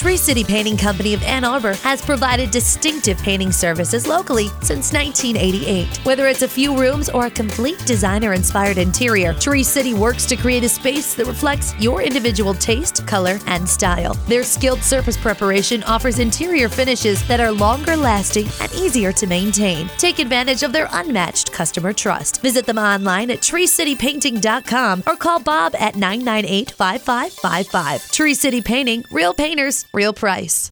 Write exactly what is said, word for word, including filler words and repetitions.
Tree City Painting Company of Ann Arbor has provided distinctive painting services locally since nineteen eighty-eight. Whether it's a few rooms or a complete designer-inspired interior, Tree City works to create a space that reflects your individual taste, color, and style. Their skilled surface preparation offers interior finishes that are longer lasting and easier to maintain. Take advantage of their unmatched customer trust. Visit them online at tree city painting dot com or call Bob at nine nine eight, five five five five. Tree City Painting, real painters, real price.